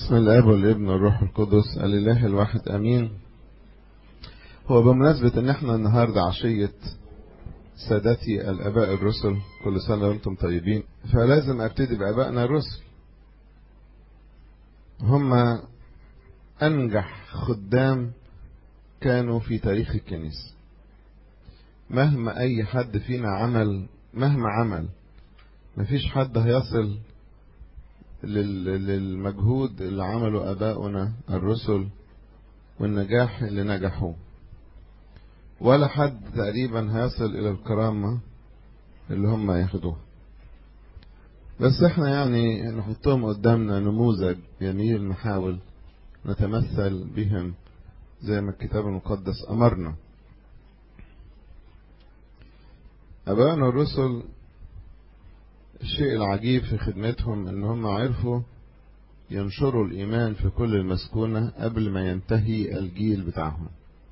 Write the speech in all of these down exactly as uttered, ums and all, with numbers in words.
باسم الاب والابن والروح القدس الاله الواحد امين. هو بمناسبة ان احنا النهاردة عشية سادتي الاباء الرسل، كل سنة وانتم طيبين، فلازم ابتدي بابائنا الرسل. هم انجح خدام كانوا في تاريخ الكنيسة. مهما اي حد فينا عمل مهما عمل مفيش حد هيصل للمجهود اللي عمله اباؤنا الرسل والنجاح اللي نجحوه، ولا حد تقريبا هيصل الى الكرامة اللي هم ياخدوها. بس احنا يعني نحطهم قدامنا نموذج جميل، نحاول نتمثل بهم زي ما الكتاب المقدس امرنا. اباؤنا الرسل الشيء العجيب في خدمتهم ان هم عرفوا ينشروا الايمان في كل المسكونة قبل ما ينتهي الجيل بتاعهم.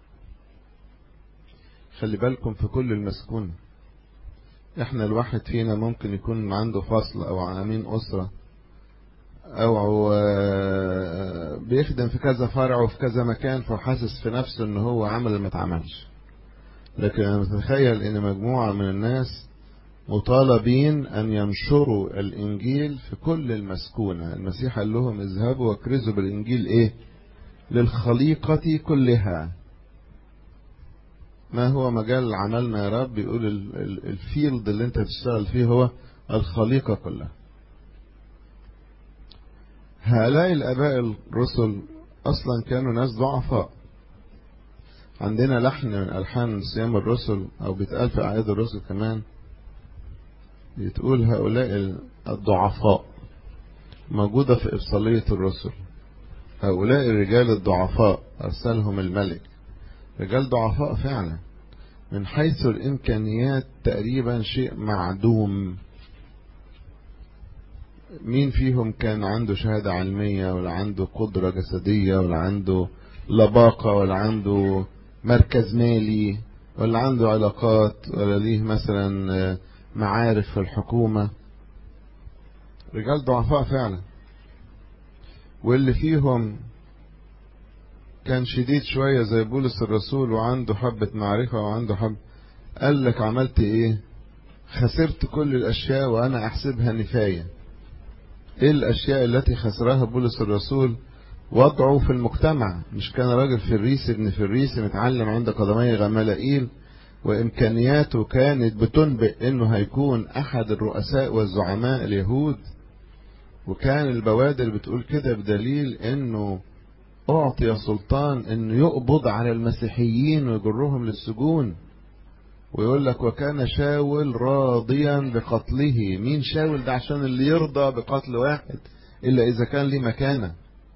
خلي بالكم في كل المسكونة. احنا الواحد فينا ممكن يكون عنده فصل او عامين اسرة او بيخدم في كذا فرع وفي كذا مكان، فحاسس في نفسه ان هو عمل ما اتعملش. لكن انا متخيل ان مجموعة من الناس مطالبين أن ينشروا الإنجيل في كل المسكونة. المسيح قال لهم اذهبوا واكرزوا بالإنجيل إيه؟ للخليقة كلها. ما هو مجال عملنا يا رب؟ يقول الفيلد اللي انت تشتغل فيه هو الخليقة كلها. هؤلاء الآباء الرسل أصلا كانوا ناس ضعفاء. عندنا لحن من ألحان صيام الرسل أو بيتقال في أعياد الرسل كمان، بتقول هؤلاء الضعفاء، موجودة في إبصالية الرسل. هؤلاء الرجال الضعفاء أرسلهم الملك. رجال ضعفاء فعلا، من حيث الإمكانيات تقريبا شيء معدوم. مين فيهم كان عنده شهادة علمية ولا عنده قدرة جسدية ولا عنده لباقة ولا عنده مركز مالي ولا عنده علاقات ولا ليه مثلا معارف في الحكومة؟ رجال ضعفاء فعلا. واللي فيهم كان شديد شوية زي بولس الرسول وعنده حبة معرفة وعنده حب، قال لك عملت ايه؟ خسرت كل الاشياء وانا احسبها نفاية. ايه الاشياء التي خسرها بولس الرسول؟ وضعه في المجتمع. مش كان راجل فريسي ابن فريسي متعلم عند قدمي غمالائيل، وامكانياته كانت بتنبئ انه هيكون احد الرؤساء والزعماء اليهود، وكان البوادر بتقول كده بدليل انه اعطي سلطان انه يقبض على المسيحيين ويجرهم للسجون. ويقول لك وكان شاول راضيا بقتله. مين شاول ده عشان اللي يرضى بقتل واحد الا اذا كان ليه مكانه؟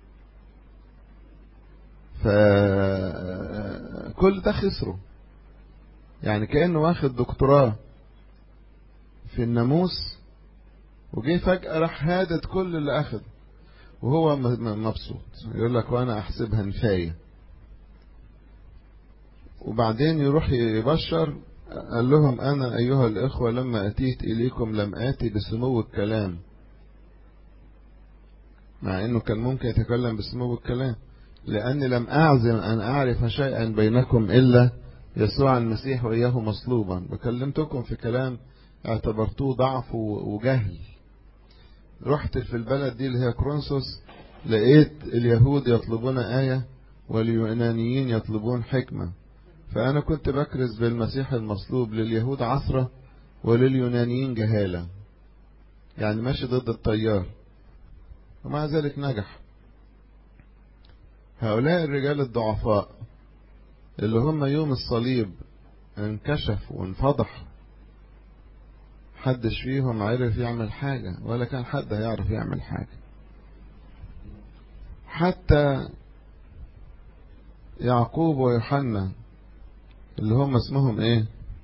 فكل ده خسره. يعني كأنه واخد دكتوراه في الناموس وجي فجأة راح هادت كل اللي أخده وهو مبسوط. يقول لك وأنا أحسبها نفاية. وبعدين يروح يبشر، قال لهم أنا أيها الإخوة لما أتيت إليكم لم آتي بسمو الكلام، مع أنه كان ممكن يتكلم بسمو الكلام، لأني لم أعزم أن أعرف شيئا بينكم إلا يسوع المسيح وإياه مصلوبا. بكلمتكم في كلام اعتبرتوه ضعف وجهل. رحت في البلد دي اللي هي كرونسوس، لقيت اليهود يطلبون آية واليونانيين يطلبون حكمة. فأنا كنت بكرز بالمسيح المصلوب لليهود عثرة ولليونانيين جهالة، يعني ماشي ضد التيار، ومع ذلك نجح. هؤلاء الرجال الضعفاء اللي هم يوم الصليب انكشف وانفضح، حدش فيهم عرف يعمل حاجة ولا كان حد هيعرف يعمل حاجة. حتى يعقوب ويوحنا اللي هم اسمهم ايه؟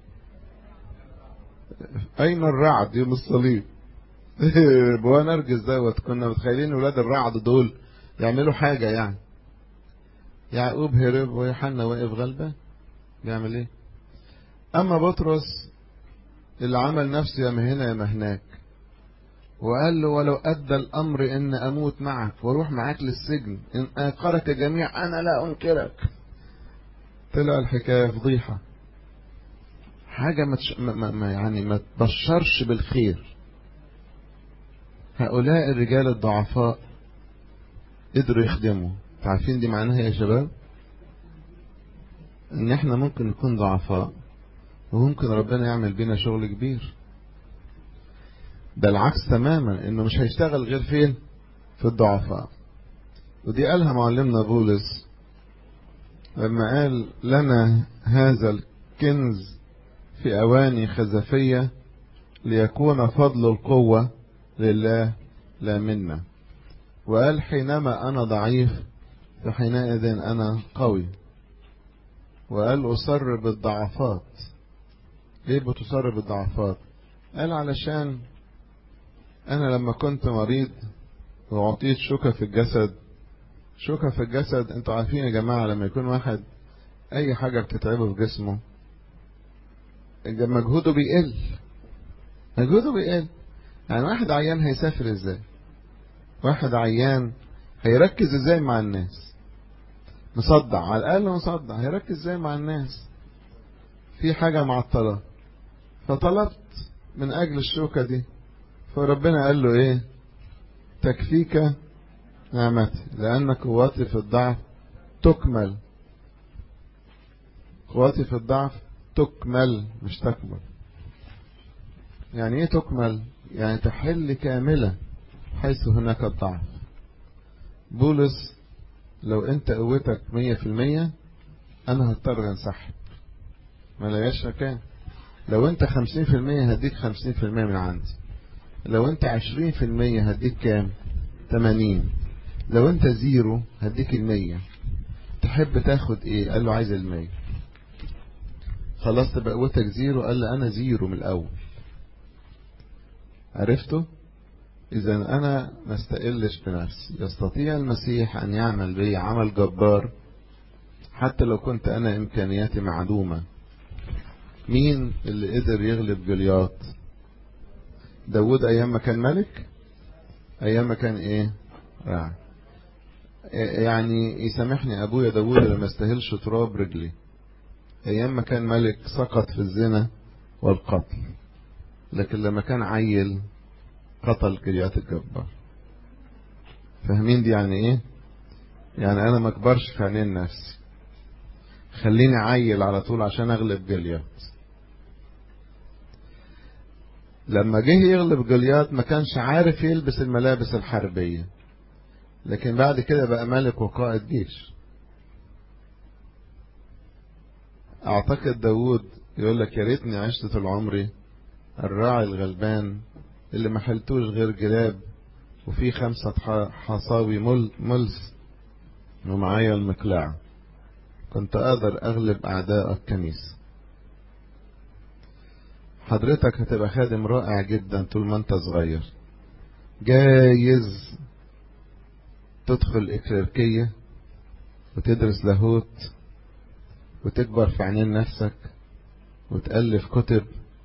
اين الرعد يوم الصليب؟ بوا نرجس دوت. كنا متخيلين ولاد الرعد دول يعملوا حاجة يعني. يعقوب هرب ويوحنا واقف غلبة يعمل ايه؟ اما بطرس اللي عمل نفسه يا هنا يا هناك، وقال له ولو أدى الأمر إن أموت معك وأروح معاك للسجن إن أنكرك الجميع أنا لا أنكرك. طلع الحكاية فضيحة، حاجة ما تش... ما... ما يعني ما تبشرش بالخير. هؤلاء الرجال الضعفاء قدروا يخدموا. عارفين دي معناها يا شباب؟ ان احنا ممكن نكون ضعفاء وممكن ربنا يعمل بينا شغل كبير. ده العكس تماما، انه مش هيشتغل غير فين؟ في الضعفاء. ودي قالها معلمنا بولس لما قال لنا هذا الكنز في اواني خزفية ليكون فضل القوة لله لا منا. وقال حينما انا ضعيف فحينئذ انا قوي. وقال أصر بالضعفات. ليه بتصر بالضعفات؟ قال علشان أنا لما كنت مريض وعطيت شوكة في الجسد. شوكة في الجسد، انتوا عارفين يا جماعة لما يكون واحد أي حاجة بتتعبه في جسمه مجهوده بيقل. مجهوده بيقل. يعني واحد عيان هيسافر ازاي؟ واحد عيان هيركز ازاي مع الناس؟ مصدع، على الأقل مصدع، هيركز ازاي مع الناس؟ في حاجة معطلة. فطلبت من أجل الشوكة دي، فربنا قال له إيه؟ تكفيك نعمتي لأن قوتي في الضعف تكمل. قوتي في الضعف تكمل مش تكمل. يعني إيه تكمل؟ يعني تحل كاملة حيث هناك الضعف. بولس لو أنت قوتك مية في المية أنا هضطر انسحب، ما لقاش مكان. لو أنت خمسين في المية هديك خمسين في المية من عندي. لو أنت عشرين في المية هديك كام؟ تمانين. لو أنت زيرو هديك المية. تحب تاخد إيه؟ قال له عايز المية. خلاص تبقى قوتك زيرو. قال له أنا زيرو من الأول. عرفته؟ إذا أنا ما استقلش بنفسي. يستطيع المسيح أن يعمل بي عمل جبار حتى لو كنت أنا إمكانياتي معدومة. مين اللي قدر يغلب جولياط؟ داود أيام ما كان ملك، أيام ما كان إيه؟ راعي. يعني يسامحني أبويا داود لما استهلش تراب رجلي. أيام ما كان ملك سقط في الزنا والقتل، لكن لما كان عيل قتل جولياط الجبار. فاهمين دي يعني إيه؟ يعني أنا ما اكبرش في عينين نفسي، خليني عيل على طول عشان أغلب جولياط. لما جه يغلب جولياط ما كانش عارف يلبس الملابس الحربية، لكن بعد كده بقى ملك وقائد جيش. اعتقد داود يقول لك يا ريتني عشت طول عمري الراعي الغلبان اللي ما حلتوش غير جلاب وفي خمسة حصاوي مل ملس ومعايا المقلاع، كنت اقدر اغلب اعداء الكنيسة. حضرتك هتبقى خادم رائع جدا طول ما انت صغير. جايز تدخل إكليركية وتدرس لاهوت وتكبر في عينين نفسك وتألف كتب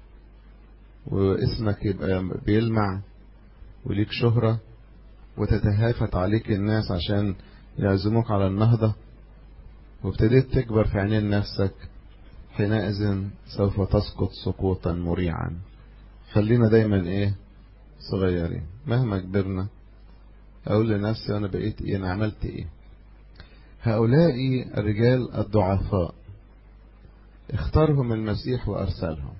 واسمك يبقى بيلمع وليك شهرة وتتهافت عليك الناس عشان يعزموك على النهضة، وابتديت تكبر في عينين نفسك. حينئذ سوف تسقط سقوطا مريعا. خلينا دايما ايه؟ صغيرين. مهما كبرنا اقول لنفسي انا بقيت ايه؟ انا عملت ايه؟ هؤلاء الرجال الضعفاء اختارهم المسيح وارسلهم.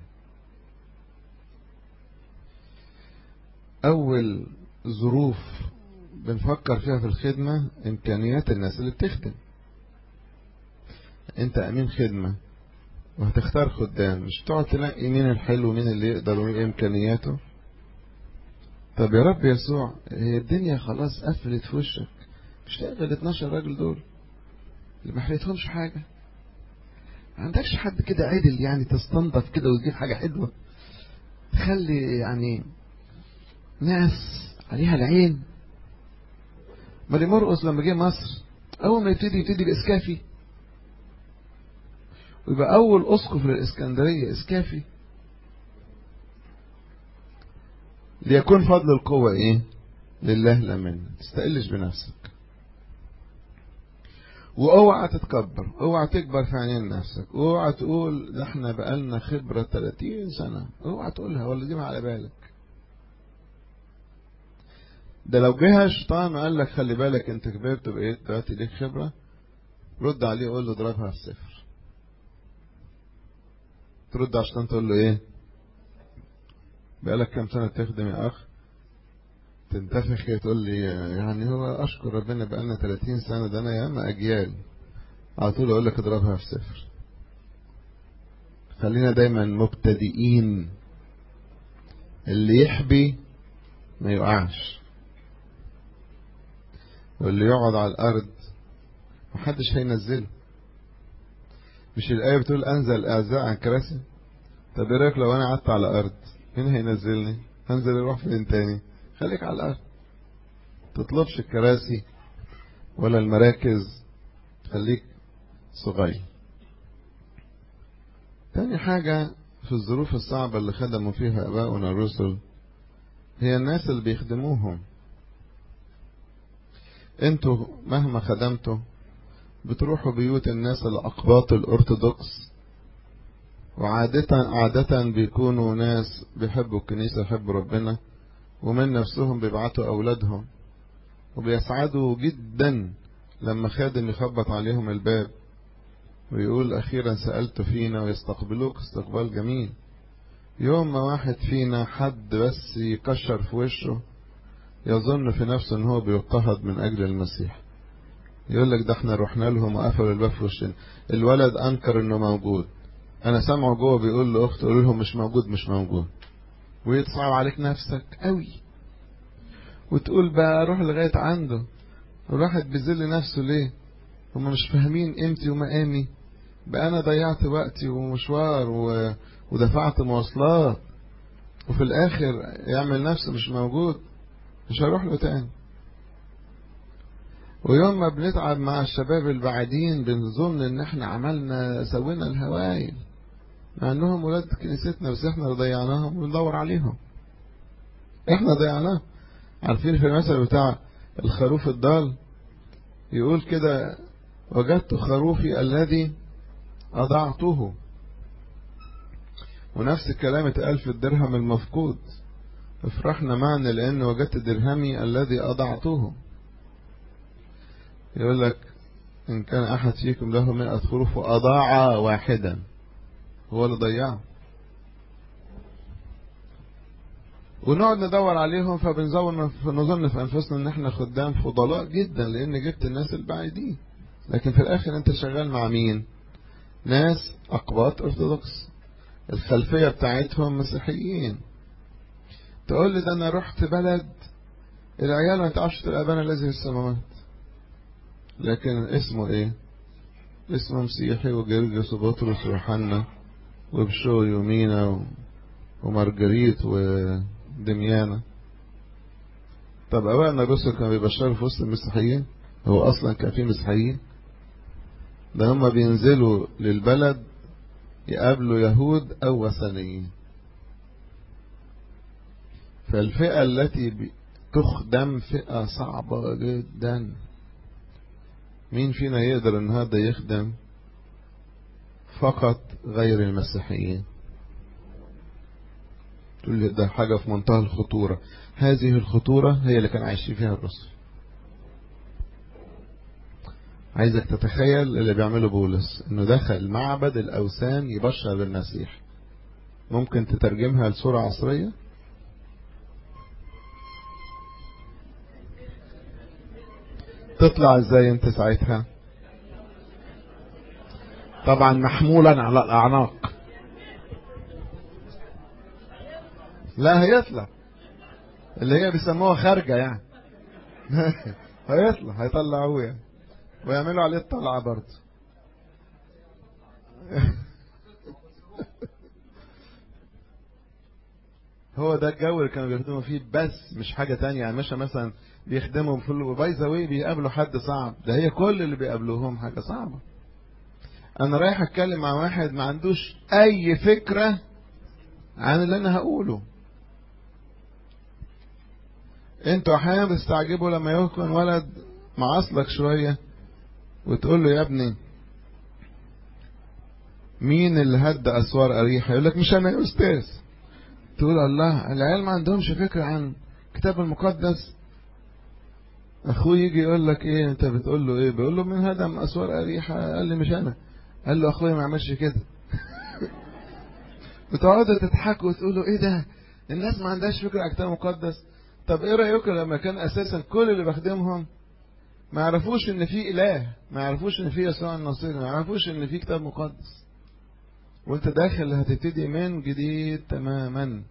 اول ظروف بنفكر فيها في الخدمة امكانيات الناس اللي بتخدم. انت امين خدمة وهتختار خدام، مش تقعد تلاقي مين الحلو ومين اللي يقدر ومين امكانياته. طب يا رب يسوع هي الدنيا خلاص قفلت في وشك، مش تقبل ال اتناشر راجل دول اللي ما حليتهمش حاجة؟ ما عندكش حد كده عدل يعني تستنضف كده وتجيب حاجة حلوة تخلي يعني ناس عليها العين؟ ماري مرقس لما جه مصر اول ما يبتدي يبتدي باسكافي ويبقى اول اسقف للاسكندرية اسكافي. ليكون فضل القوة ايه لله لا منك. تستقلش بنفسك، واوعى تتكبر، اوعى تكبر في عينين نفسك، اوعى تقول ده احنا بقالنا خبرة ثلاثين سنة، اوعى تقولها ولا دي ما على بالك. ده لو جه الشيطان قال لك خلي بالك انت كبرت بقيت دلوقتي ليك خبرة، رد عليه قول له اضربها في الصفر. ترد على الشيطان تقول له ايه؟ بقالك كام سنة تخدم يا اخ؟ تنتفخ تقول لي يعني هو اشكر ربنا بقالنا ثلاثين سنة، ده انا ياما اجيال. على طول اقول لك اضربها في صفر. خلينا دايما مبتدئين، اللي يحبي ما يقعش، واللي يقعد على الارض محدش هينزله. مش الآية بتقول انزل الاعزاء عن كراسي؟ طب ايه رايك لو انا قعدت على الارض مين هينزلني؟ هنزل اروح فين تاني؟ خليك على الارض، تطلبش الكراسي ولا المراكز، خليك صغير. تاني حاجة في الظروف الصعبة اللي خدموا فيها اباؤنا الرسل هي الناس اللي بيخدموهم. انتوا مهما خدمتوا بتروحوا بيوت الناس الأقباط الأرثوذكس، وعادة عادة بيكونوا ناس بيحبوا الكنيسة يحبوا ربنا، ومن نفسهم بيبعتوا أولادهم، وبيسعدوا جدا لما خادم يخبط عليهم الباب ويقول أخيرا سألت فينا، ويستقبلوك استقبال جميل. يوم ما واحد فينا حد بس يكشر في وشه يظن في نفسه ان هو بيضطهد من أجل المسيح، يقول لك ده احنا رحنا لهم وقفلوا الباب في وشنا. الولد انكر انه موجود، انا سامعه جوه بيقول لاخته قول لهم مش موجود مش موجود، ويتصعب عليك نفسك قوي وتقول بقى اروح لغايه عنده. الواحد بيذل نفسه ليه؟ هم مش فاهمين قيمتي ومقامي. بقى انا ضيعت وقتي ومشوار و... ودفعت مواصلات، وفي الاخر يعمل نفسه مش موجود، مش هروح له تاني. ويوم ما بنتعب مع الشباب البعدين بنظن ان احنا عملنا سوينا الهوايل، مع انهم ولاد كنيستنا، بس احنا اللي ضيعناهم وندور عليهم، احنا ضيعناهم. عارفين في المثل بتاع الخروف الضال يقول كده وجدت خروفي الذي اضعته، ونفس الكلام اتقال في الدرهم المفقود، افرحنا معنا لان وجدت درهمي الذي اضعته. يقول لك إن كان أحد فيكم له مئة خروف وأضاع واحدا، هو اللي ضيعه. ونقعد ندور عليهم، فبنظن في أنفسنا إن إحنا خدام فضلاء جدا لأن جبت الناس البعيدين، لكن في الآخر أنت شغال مع مين؟ ناس أقباط أرثوذكس الخلفية بتاعتهم مسيحيين. تقول لي ده أنا رحت بلد العيال ما تعرفش تبقى أبانا الذي في السماوات، لكن اسمه ايه؟ اسمه مسيحي، وجرجس وبطرس ويوحنا وبشوي ومينا ومارجريت ودميانة. طب ابائنا الرسل كانوا بيبشروا في وسط المسيحيين؟ هو اصلا كان في مسيحيين؟ ده هم بينزلوا للبلد يقابلوا يهود او وثنيين. فالفئة التي تخدم فئة صعبة جدا. مين فينا يقدر ان هذا يخدم فقط غير المسيحيين؟ تقول لي ده حاجة في منتهى الخطورة. هذه الخطورة هي اللي كان عايشين فيها الرسل. عايزك تتخيل اللي بيعمله بولس، انه دخل معبد الاوثان يبشر بالمسيح. ممكن تترجمها لصورة عصرية؟ تطلع ازاي انت ساعتها؟ طبعا محمولا على الاعناق. لا هيطلع اللي هي بيسموها خارجة يعني هيطلع هيطلعوه يعني ويعملوا عليه الطلعة برضه هو ده الجو اللي كانوا بيخدموا فيه، بس مش حاجة تانية. يعني مش مثلا بيخدموا في باي ذا واي بيقابلوا حد صعب، ده هي كل اللي بيقابلوهم حاجة صعبة. انا رايح اتكلم مع واحد ما عندوش اي فكرة عن اللي انا هقوله، انتوا احيانا بتستعجبوا لما يكون ولد معاصلك شوية وتقول له يا ابني مين اللي هد اسوار اريحة؟ يقول لك مش انا يا استاذ. تقول الله، العيال ما عندهمش فكرة عن الكتاب المقدس. اخوه يجي يقول لك ايه انت بتقول له ايه؟ بيقول له من هدم اسوار اريحة. قال لي مش انا. قال له اخويا ما عملش كده. بتقعدوا تضحكوا وتقولوا ايه ده، الناس ما عندهاش فكرة عن الكتاب المقدس. طب ايه رايكم لما كان اساسا كل اللي بخدمهم ما يعرفوش ان في اله، ما يعرفوش ان في يسوع الناصري، ما يعرفوش ان في كتاب مقدس، وانت داخل هتبتدي من جديد تماما،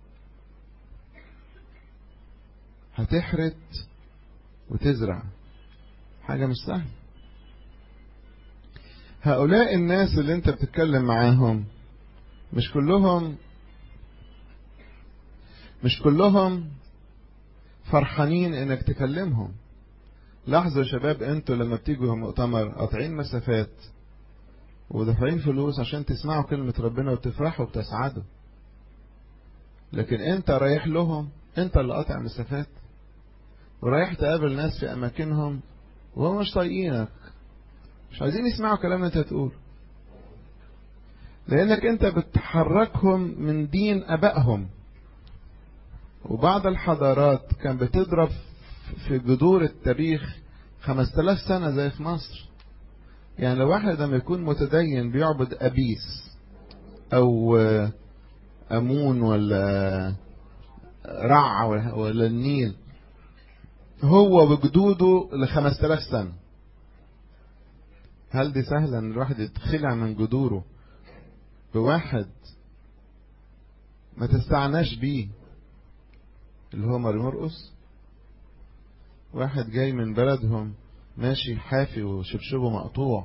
هتحرث وتزرع، حاجة مش سهلة. هؤلاء الناس اللي انت بتتكلم معاهم مش كلهم مش كلهم فرحانين انك تكلمهم. لاحظوا يا شباب، انتوا لما بتيجوا مؤتمر قاطعين مسافات ودافعين فلوس عشان تسمعوا كلمة ربنا وتفرحوا وتسعدوا، لكن انت رايح لهم، انت اللي قاطع مسافات ورايح تقابل ناس في اماكنهم وهم مش طايقينك، مش عايزين يسمعوا كلام انت تقول، لانك انت بتحركهم من دين ابائهم. وبعض الحضارات كان بتضرب في جذور التاريخ خمسة آلاف سنة زي في مصر. يعني لو واحد لما يكون متدين بيعبد أبيس أو أمون ولا رع ولا النيل، هو بجدوده لخمسة آلاف سنة، هل دي سهلة ان الواحد يتخلع من جذوره بواحد ما تستعناش بيه اللي هو ماري مرقس؟ واحد جاي من بلدهم ماشي حافي وشبشبه مقطوع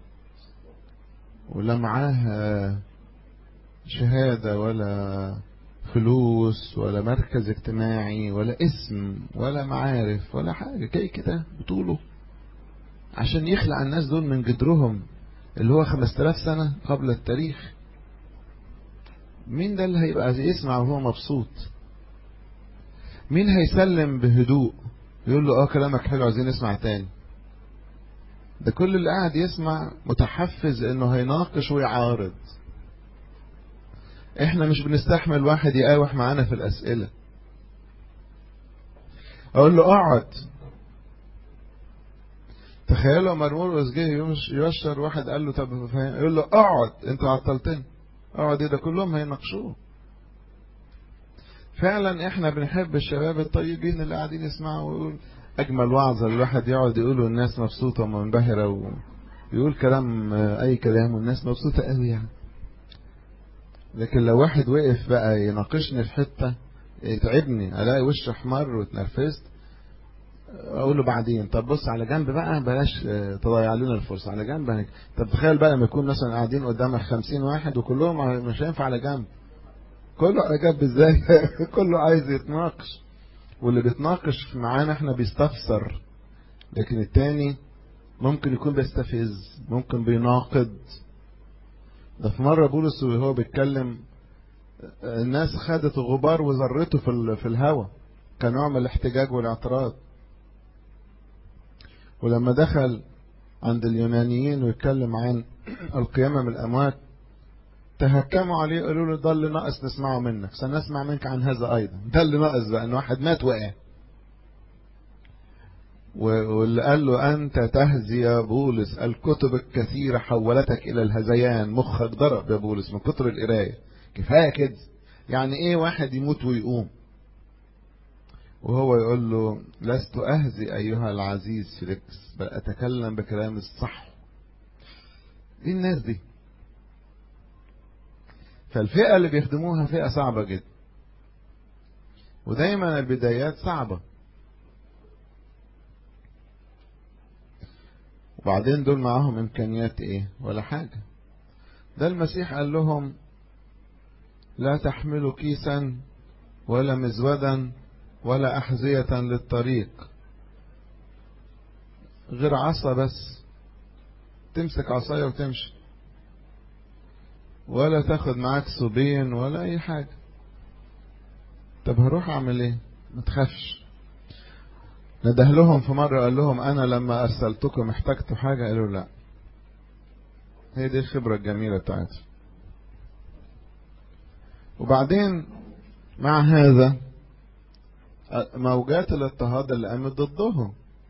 ولا معاه شهادة ولا فلوس ولا مركز اجتماعي ولا اسم ولا معارف ولا حاجة، جاي كده بطوله عشان يخلع الناس دول من جدرهم اللي هو خمسة آلاف سنة قبل التاريخ. مين ده اللي هيبقى يسمع وهو مبسوط؟ مين هيسلم بهدوء يقول له اه كلامك حلو عايزين نسمع تاني؟ ده كل اللي قاعد يسمع متحفز انه هيناقش ويعارض. احنا مش بنستحمل واحد يقاوح معانا في الاسئلة. اقول له اقعد. تخيلوا مرمورس جه يشر واحد قال له طب يقول له اقعد انت عطلتني. اقعد ايه ده؟ كلهم هيناقشوه. فعلا احنا بنحب الشباب الطيبين اللي قاعدين يسمعوا ويقول اجمل وعظة الواحد يقعد يقوله الناس مبسوطة ومنبهرة ويقول كلام اي كلام والناس مبسوطة قوي يعني. لكن لو واحد وقف بقى يناقشني في حتة يتعبني، الاقي وش احمر واتنرفزت، اقول له بعدين طب بص على جنب بقى بلاش تضيع لنا الفرصة، على جنب هيك. طب تخيل بقى لما يكون مثلا قاعدين قدامك خمسين واحد وكلهم مش هينفع على جنب، كله على جنب ازاي؟ كله عايز يتناقش، واللي بيتناقش معانا احنا بيستفسر، لكن التاني ممكن يكون بيستفز، ممكن بيناقض. ده في مرة بولس وهو بيتكلم الناس خدت غبار وذرته في في الهواء كنوع من الاحتجاج والاعتراض. ولما دخل عند اليونانيين ويتكلم عن القيامة من الأموات تهكموا عليه، قالوا له ده اللي ناقص نسمعه منك، سنسمع منك عن هذا أيضا. ده اللي ناقص بقى، ان واحد مات وقع. واللي قال له أنت تهزي يا بولس، الكتب الكثيرة حولتك إلى الهزيان، مخك ضرب يا بولس من كتر القراية، كفاية كده. يعني إيه واحد يموت ويقوم؟ وهو يقول له لست أهزي أيها العزيز فيليكس، بل أتكلم بكلام الصح. دي الناس دي. فالفئة اللي بيخدموها فئة صعبة جدا، ودايما البدايات صعبة، وبعدين دول معاهم إمكانيات إيه ولا حاجة. ده المسيح قال لهم لا تحملوا كيسا ولا مزودا ولا أحذية للطريق غير عصا بس، تمسك عصاية وتمشي، ولا تاخد معاك صبين ولا أي حاجة. طب هروح أعمل إيه؟ ما تخافش، نده لهم في مرة قال لهم أنا لما أرسلتكم احتجتوا حاجة؟ قالوا لا. هي دي الخبرة الجميلة بتاعتي. وبعدين مع هذا موجات الاضطهاد اللي قامت ضدهم،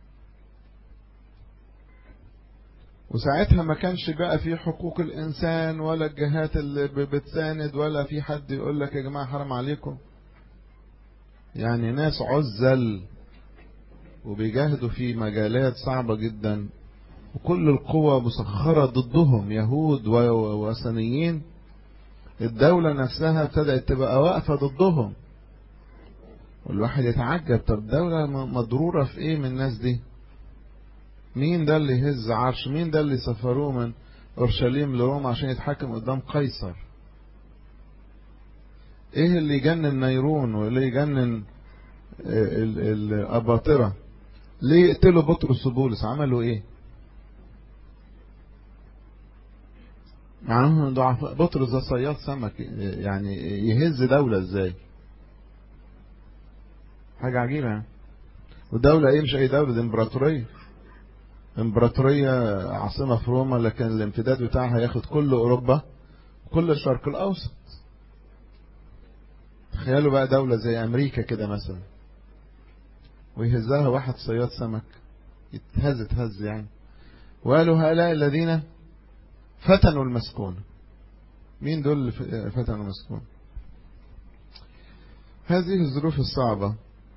وساعتها ما كانش بقى في حقوق الإنسان ولا الجهات اللي بتساند ولا في حد يقول لك يا جماعة حرام عليكم. يعني ناس عزل وبيجاهدوا في مجالات صعبة جدا، وكل القوى مسخرة ضدهم، يهود ووثنيين. الدولة نفسها ابتدأت تبقى واقفة ضدهم، والواحد يتعجب، طب الدولة مضرورة في ايه من الناس دي؟ مين ده اللي يهز عرش؟ مين ده اللي سفروه من اورشليم لروما عشان يتحكم قدام قيصر؟ ايه اللي يجنن نيرون واللي يجنن الاباطرة؟ ليه يقتلوا بطرس وبولس؟ عملوا ايه؟ معناهم ضعفاء. بطرس ده صياد سمك، يعني يهز دولة ازاي؟ حاجة عجيبة يعني. ودولة ايه؟ مش اي دولة، دي امبراطورية. امبراطورية عاصمة في روما، لكن الامتداد بتاعها هياخد كل اوروبا وكل الشرق الاوسط. تخيلوا بقى دولة زي امريكا كده مثلا، ويهزها واحد صياد سمك، يتهز تهز يعني. وقالوا هؤلاء الذين فتنوا المسكون. مين دول اللي فتنوا المسكون؟ هذه الظروف الصعبة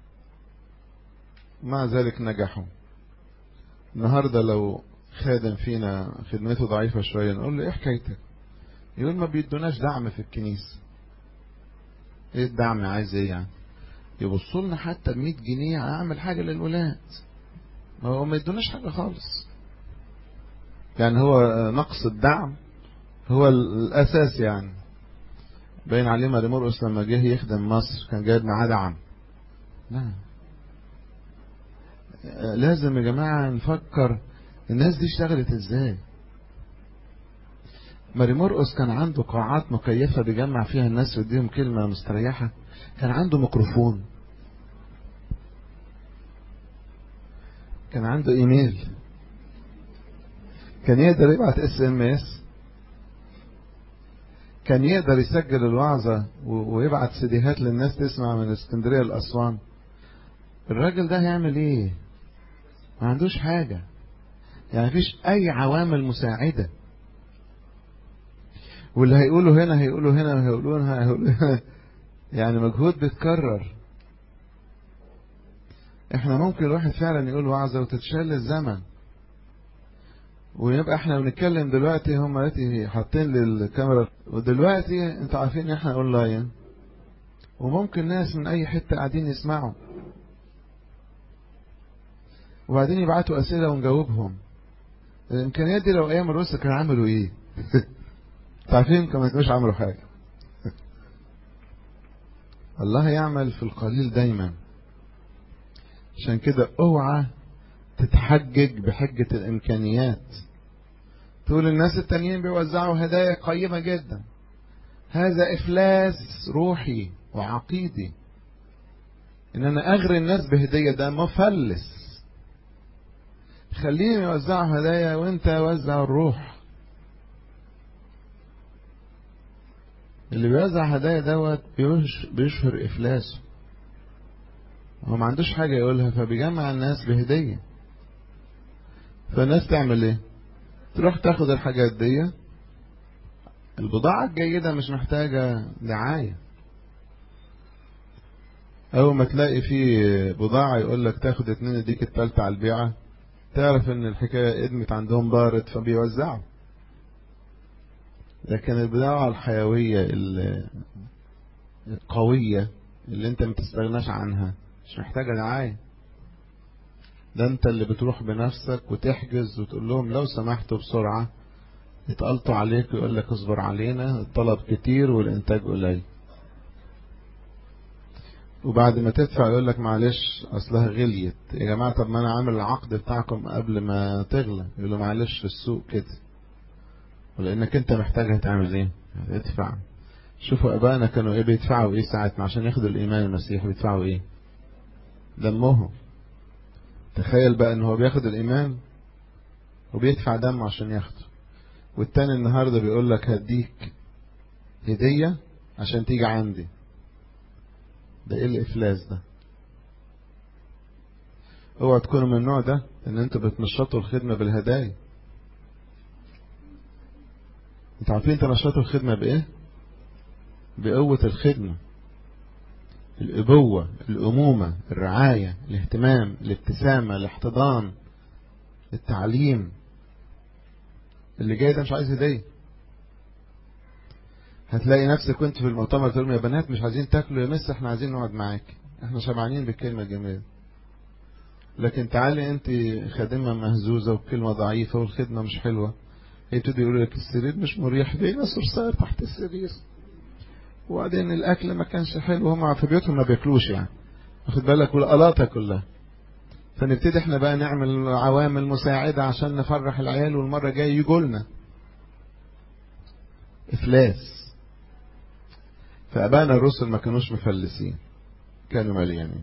مع ذلك نجحوا. النهاردة لو خادم فينا خدمته ضعيفة شوية نقول له ايه حكايتك؟ يقول ما بيدوناش دعم في الكنيسة. ايه الدعم؟ عايز ايه يعني؟ يبصوا لنا حتى بمية جنيه اعمل حاجة للولاد، ما هو ما يدوناش حاجة خالص. يعني هو نقص الدعم هو الاساس. يعني باين عليه ماري مرقس لما جه يخدم مصر كان جايب معاه دعم. لا، لازم يا جماعة نفكر الناس دي اشتغلت ازاي. ماري مرقس كان عنده قاعات مكيفة بيجمع فيها الناس ويديهم كلمة مستريحة. كان عنده ميكروفون، كان عنده ايميل، كان يقدر يبعت اس ام اس، كان يقدر يسجل الوعظة ويبعت سيديهات للناس تسمع من اسكندرية لأسوان. الراجل ده هيعمل ايه؟ ما عندوش حاجة، يعني مفيش اي عوامل مساعدة. واللي هيقولوا هنا هيقولوا هنا وهيقولوا هنا هيقولوا هنا، يعني مجهود بيتكرر. احنا ممكن الواحد فعلا يقول وعظة وتتشال الزمن، ونبقى احنا بنتكلم دلوقتي هم دلوقتي حاطين للكاميرا، ودلوقتي انتوا عارفين ان احنا اونلاين، وممكن ناس من اي حتة قاعدين يسمعوا، وبعدين يبعتوا اسئلة ونجاوبهم. الامكانيات دي لو ايام الرسل كانوا عملوا ايه؟ عارفين كما يكونوش عملوا حاجة. الله يعمل في القليل دايما. عشان كده اوعى تتحجج بحجة الامكانيات، تقول الناس التانيين بيوزعوا هدايا قيمة جدا. هذا افلاس روحي وعقيدي، ان انا اغري الناس بهدية، ده مفلس. خليهم يوزعوا هدايا وانت وزع الروح. اللي بيوزع هدايا دوت بيشهر افلاسه، هو ما عندوش حاجة يقولها فبيجمع الناس بهدية. فالناس تعمل ايه؟ تروح تاخد الحاجات دي. البضاعة الجيدة مش محتاجة دعاية. اول ما تلاقي فيه بضاعة يقول لك تاخد اتنين اديك التالتة على البيعة، تعرف ان الحكاية ادمت عندهم بارد فبيوزعوا. لكن البضاعة الحيوية القوية اللي انت ما تستغناش عنها مش محتاجة دعاية. ده انت اللي بتروح بنفسك وتحجز وتقول لهم لو سمحتوا بسرعة، يتقلطوا عليك ويقول لك اصبر علينا، الطلب كتير والانتاج قليل. وبعد ما تدفع يقول لك معلش اصلها غليت. يا جماعة طب ما انا عامل العقد بتاعكم قبل ما تغلى. يقول له معلش في السوق كده، ولانك انت محتاجها تعمل ايه؟ ادفع. شوفوا ابائنا كانوا ايه بيدفعوا ايه ساعة عشان ياخدوا الايمان المسيحي؟ بيدفعوا ايه؟ دمهم. تخيل بقى ان هو بياخد الايمان وبيدفع دم عشان ياخده، والتاني النهاردة بيقول لك هديك هدية عشان تيجي عندي. ده ايه الافلاس ده؟ اوعى تكونوا من النوع ده ان انتوا بتنشطوا الخدمة بالهدايا. انتوا عارفين تنشطوا الخدمة بايه؟ بقوة الخدمة، الابوة، الامومة، الرعاية، الاهتمام، الابتسامة، الاحتضان، التعليم. اللي جاي ده مش عايز هدية. هتلاقي نفسك وانت في المؤتمر تقول يا بنات مش عايزين تاكلوا يا مس، احنا عايزين نقعد معاك، احنا شبعانين بالكلمة الجميلة. لكن تعالي انت خادمة مهزوزة وكلمة ضعيفة والخدمة مش حلوة، يبتدي يقول لك السرير مش مريح، لقينا صرصار تحت السرير، وبعدين الاكل ما كانش حلو، هم في بيوتهم ما بياكلوش يعني، واخد بالك، والقلاطة كلها. فنبتدي احنا بقى نعمل عوامل مساعدة عشان نفرح العيال، والمرة جاي يجوا لنا. افلاس. فابانا الرسل ما كانوش مفلسين، كانوا مليانين.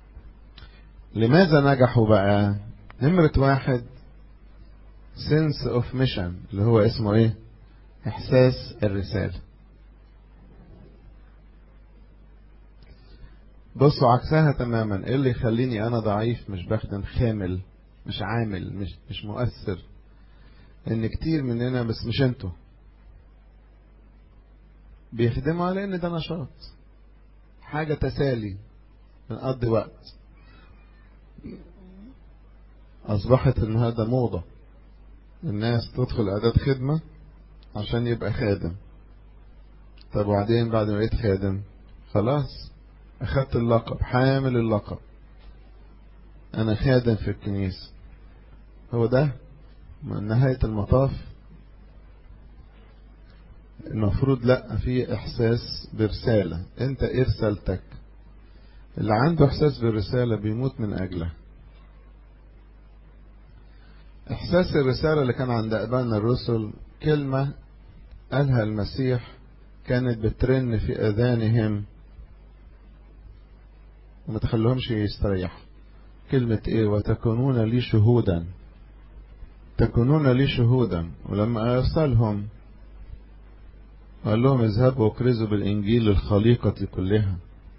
لماذا نجحوا بقى؟ نمرة واحد sense of mission، اللي هو اسمه ايه؟ احساس الرسالة. بصوا عكسها تماما. ايه اللي يخليني انا ضعيف مش بخدم خامل، مش عامل، مش مش مؤثر؟ ان كتير مننا، بس مش انتوا، بيخدموا على ان ده نشاط، حاجة تسالي، بنقضي وقت. اصبحت النهارده موضة الناس تدخل اعداد خدمة عشان يبقى خادم. طب وبعدين بعد ما بقيت خادم خلاص اخدت اللقب، حامل اللقب، انا خادم في الكنيسة. هو ده من نهاية المطاف؟ المفروض لا، في احساس برسالة. انت ايه رسالتك؟ اللي عنده احساس بالرسالة بيموت من اجلها. احساس الرسالة اللي كان عند ابائنا الرسل كلمة قالها المسيح كانت بترن في اذانهم وما تخليهمش يستريحوا. كلمة ايه؟ وتكونون لي شهودا. تكونون لي شهودا. ولما ارسلهم قال لهم اذهبوا واكرزوا بالانجيل للخليقة كلها.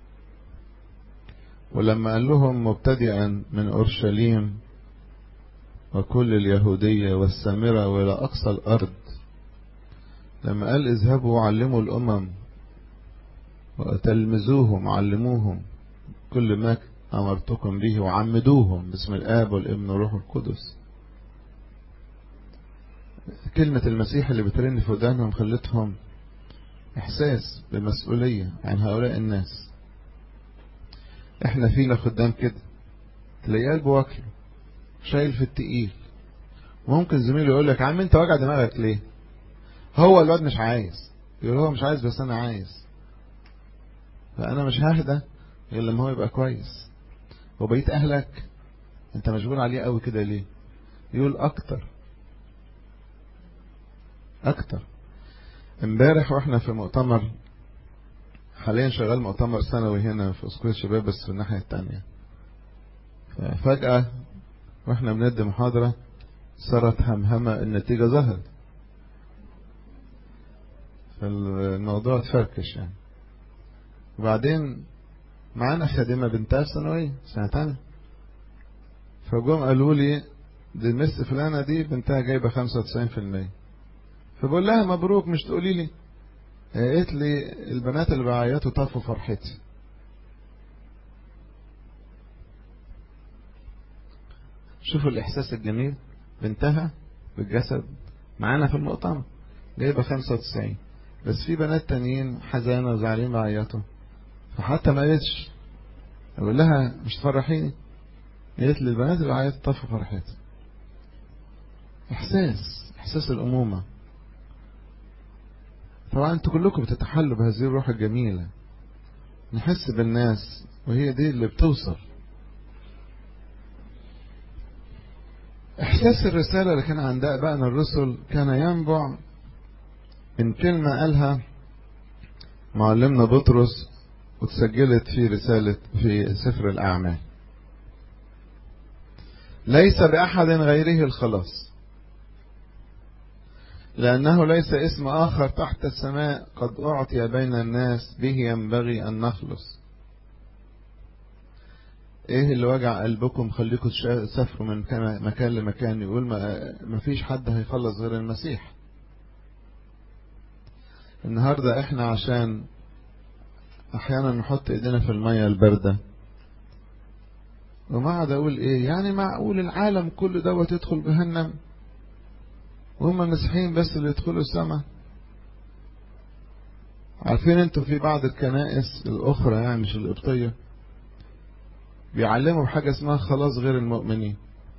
ولما قال لهم مبتدئا من اورشليم وكل اليهودية والسامرة والى اقصى الارض، لما قال اذهبوا وعلموا الامم وتلمذوهم علموهم كل ما امرتكم به وعمدوهم باسم الاب والابن والروح القدس. كلمة المسيح اللي بترن في ودانهم خلتهم احساس بمسؤولية عن هؤلاء الناس. احنا فينا خدام كده، تلاقيه قلبه واكله شايل في التقيل. ممكن زميله يقول لك عم انت واجع دماغك ليه؟ هو الواد مش عايز، يقول هو مش عايز بس انا عايز، فانا مش ههدى غير لما هو يبقى كويس. وبقيت اهلك انت مشغول عليه قوي كده ليه؟ يقول اكتر اكتر. امبارح واحنا في مؤتمر، حاليا شغال مؤتمر سنوي هنا في اسكول الشباب بس في الناحية التانية، ففجأة واحنا بندي محاضرة صارت همهمة النتيجة ظهرت، فالموضوع اتفركش يعني. وبعدين معانا خادمة بنتها ثانوية سنة تانية، فجم قالوا لي دي المس فلانة دي بنتها جايبة خمسة وتسعين في المية. فبقول لها مبروك، مش تقولي لي؟ قالت لي البنات اللي بعيطوا طفوا فرحتي. شوفوا الإحساس الجميل، بنتها بالجسد معانا في المؤتمر جايبة خمسة وتسعين، بس في بنات تانيين حزانة وزعلين بعيطوا، فحتى ما قالتش. أقول لها مش تفرحيني؟ قالت لي البنات اللي بعيطوا طفوا فرحتي. إحساس إحساس الأمومة. طبعا انتوا كلكم بتتحلوا بهذه الروح الجميلة، نحس بالناس وهي دي اللي بتوصل. احساس الرسالة اللي كان عند ابائنا الرسل كان ينبع من كلمة قالها معلمنا بطرس وتسجلت في رسالة في سفر الاعمال. ليس بأحد غيره الخلاص، لأنه ليس اسم آخر تحت السماء قد أعطي بين الناس به ينبغي أن نخلص. ايه اللي وجع قلبكم خليكم تسافروا من مكان لمكان؟ يقول ما فيش حد هيخلص غير المسيح. النهاردة احنا عشان احيانا نحط ايدينا في المية الباردة، وما عاد اقول ايه يعني، معقول العالم كله دوت يدخل جهنم وهم المسيحيين بس اللي يدخلوا السماء؟ عارفين انتوا في بعض الكنائس الاخرى يعني مش القبطية بيعلموا بحاجة اسمها خلاص غير المؤمنين.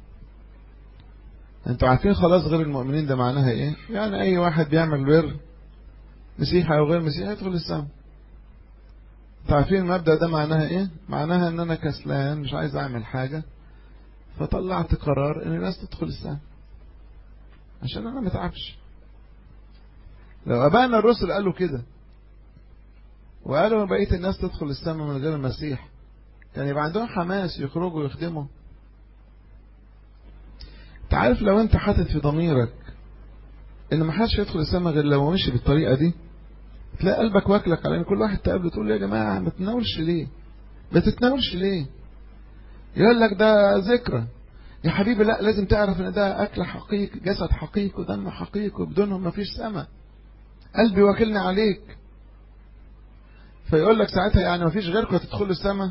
انتوا عارفين خلاص غير المؤمنين ده معناها ايه؟ يعني اي واحد بيعمل بر مسيحي او غير مسيحي يدخل السماء. انتوا عارفين المبدأ ده معناها ايه؟ معناها ان انا كسلان مش عايز اعمل حاجة، فطلعت قرار ان الناس تدخل السماء عشان انا متعبش. لو ابائنا الرسل قالوا كده وقالوا بقية الناس تدخل السماء من غير المسيح، كان يبقى عندهم حماس يخرجوا ويخدموا. تعرف لو انت حاطط في ضميرك ان ما حدش يدخل السماء غير لو مشي بالطريقة دي، تلاقي قلبك واكلك على ان كل واحد تقابله تقول له يا جماعة ما تتناولش ليه؟ ما تتناولش ليه؟ يقول لك ده ذكرى. يا حبيبي لا، لازم تعرف ان ده اكل حقيقي، جسد حقيقي ودم حقيقي، وبدونهم ما فيش سماء. قلبي واكلني عليك. فيقول لك ساعتها يعني ما فيش غيركم تدخلوا السماء.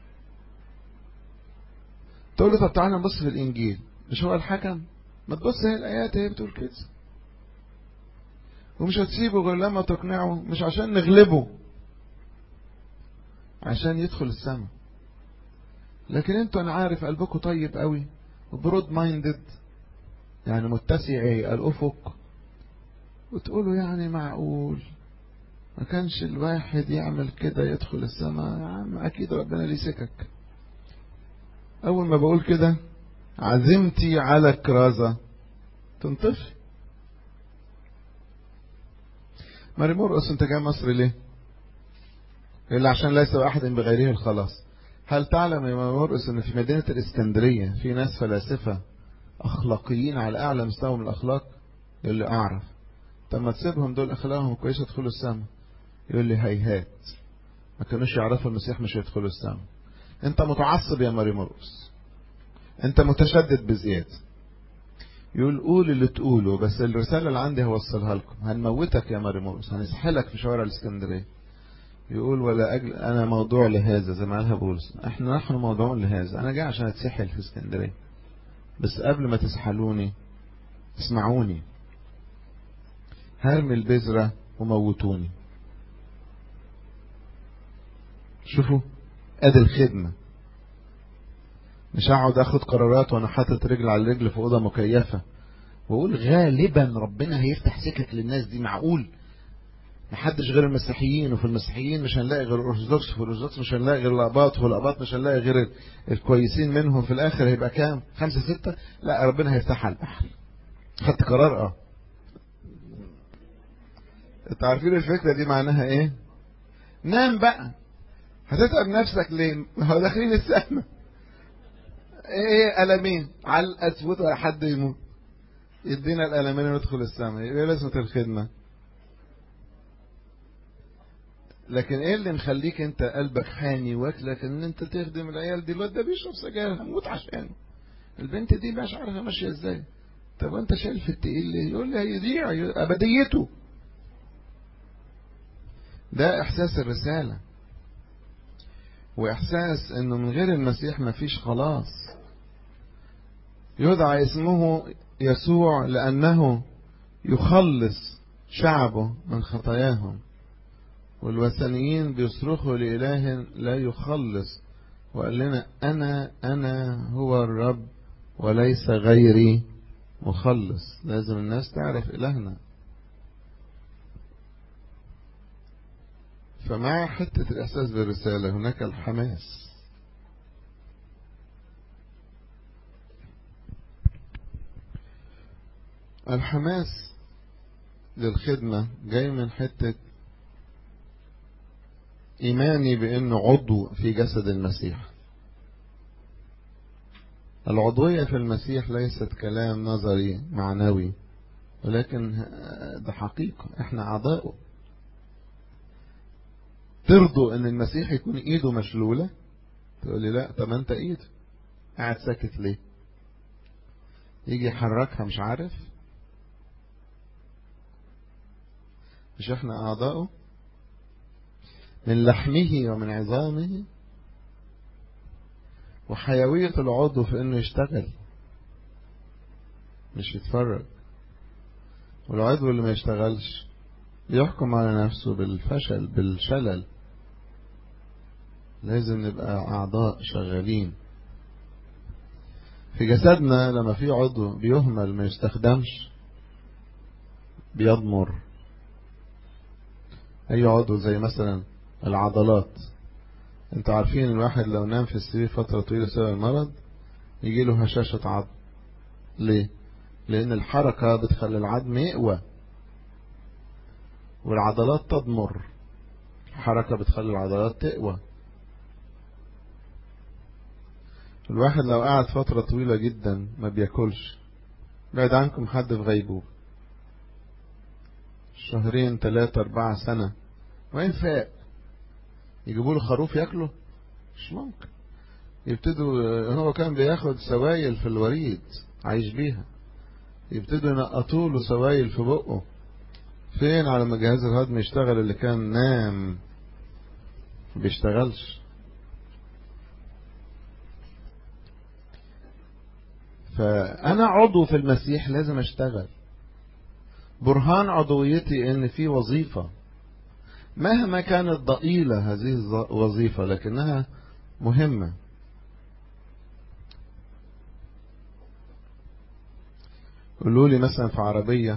تقول له طب تعالى نبص في الانجيل، مش هو الحكم؟ ما تبص هي الايات هي بتقول كده. ومش هتسيبه غير لما تقنعه، مش عشان نغلبه، عشان يدخل السماء. لكن انتوا انا عارف قلبكم طيب قوي وبرود مايندد، يعني متسعي الافق، وتقولوا يعني معقول ما كانش الواحد يعمل كده يدخل السماء؟ يا عم اكيد ربنا ليه سكك. اول ما بقول كده عزمتي على كرازة تنطفي. ماري مرقس انت جاي مصر ليه؟ إلا عشان ليس أحد بغيره الخلاص. هل تعلم يا ماري مرقس ان في مدينة الاسكندرية في ناس فلاسفة اخلاقيين على اعلى مستوى من الاخلاق؟ يقول لي اعرف. طب ما تسيبهم دول اخلاقهم كويسة يدخلوا السماء. يقول لي هيهات، ما كانوش يعرفوا المسيح مش هيدخلوا السماء. انت متعصب يا ماري مرقس، انت متشدد بزيادة. يقول قول اللي تقوله، بس الرسالة اللي عندي هوصلها لكم. هنموتك يا ماري مرقس، هنسحلك في شوارع الاسكندرية. يقول ولا أجل أنا موضوع لهذا، زي ما قالها بولس، احنا نحن موضوع لهذا. أنا جاي عشان أتسحل في اسكندرية، بس قبل ما تسحلوني اسمعوني. هرمي البذرة وموتوني. شوفوا ادي الخدمة. مش هقعد اخد قرارات وانا حاطط رجل على رجل في اوضه مكيفه واقول غالبا ربنا هيفتح سكك للناس دي. معقول محدش غير المسيحيين، وفي المسيحيين مش هنلاقي غير الارثوذكس، وفي الارثوذكس مش هنلاقي غير الاباط، وفي الاباط مش هنلاقي غير الكويسين منهم. في الاخر هيبقى كام؟ خمسة ستة؟ لا، ربنا هيفتحها على البحر. خدت قرار. اه انتوا عارفين الفكره دي معناها ايه؟ نام بقى، هتتعب نفسك ليه؟ هو داخلين السما ايه ألمين على الأسود حد يموت، يدينا الألمين وندخل السماء. ايه لازمة الخدمة؟ لكن ايه اللي مخليك انت قلبك حاني واكلك ان انت تخدم العيال دي؟ الواد ده بيشرب سجاير هموت عشانه، البنت دي مش عارفه ماشيه ازاي. طب وانت شايل في التقيل ليه؟ يقول لي هيضيع ابديته. ده احساس الرساله، واحساس انه من غير المسيح مفيش خلاص. يدعى اسمه يسوع لأنه يخلص شعبه من خطاياهم، والوثنيين بيصرخوا لإله لا يخلص، وقال لنا أنا أنا هو الرب وليس غيري مخلص. لازم الناس تعرف إلهنا. فمع حتة الإحساس بالرسالة هناك الحماس. الحماس للخدمة جاي من حتة إيماني بأنه عضو في جسد المسيح. العضوية في المسيح ليست كلام نظري معنوي، ولكن ده حقيقة، احنا أعضاؤه. ترضوا ان المسيح يكون ايده مشلولة؟ تقول لي لا. طب انت ايده قاعد ساكت ليه؟ يجي يحركها مش عارف؟ مش احنا أعضاؤه من لحمه ومن عظامه؟ وحيوية العضو في انه يشتغل مش يتفرج. والعضو اللي ما يشتغلش يحكم على نفسه بالفشل بالشلل. لازم نبقى أعضاء شغالين. في جسدنا لما في عضو بيهمل ما يستخدمش بيضمر. أي عضو زي مثلا العضلات. انتوا عارفين الواحد لو نام في السرير فترة طويلة بسبب المرض يجي له هشاشة عظم. ليه؟ لأن الحركة بتخلي العظم يقوى والعضلات تضمر. الحركة بتخلي العضلات تقوى. الواحد لو قعد فترة طويلة جدا ما بياكلش، بعد عنكم حد في غيبوبة شهرين ثلاثة أربعة سنة، وين فاق؟ يجيبوا له خروف ياكله؟ مش ممكن. يبتدوا، هو كان بياخد سوائل في الوريد عايش بيها، يبتدوا ينقطوا له سوائل في بقه. فين على ما جهاز الهضم يشتغل؟ اللي كان نام بيشتغلش. فأنا عضو في المسيح لازم أشتغل. برهان عضويتي إن في وظيفة مهما كانت ضئيلة هذه الوظيفة لكنها مهمة. قولوا لي مثلا في عربية